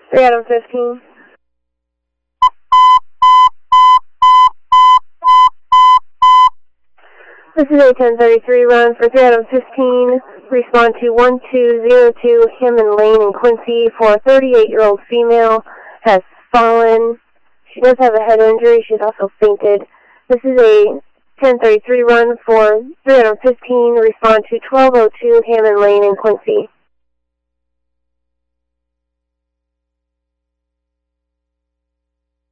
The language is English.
3 Adam 15. This is a 1033 run for 3 Adam 15. Respond to 1202 Hammond Lane in Quincy for a 38-year-old female has fallen. She does have a head injury. She's also fainted. This is a 1033 run for 3 Adam 15. Respond to 1202 Hammond Lane in Quincy.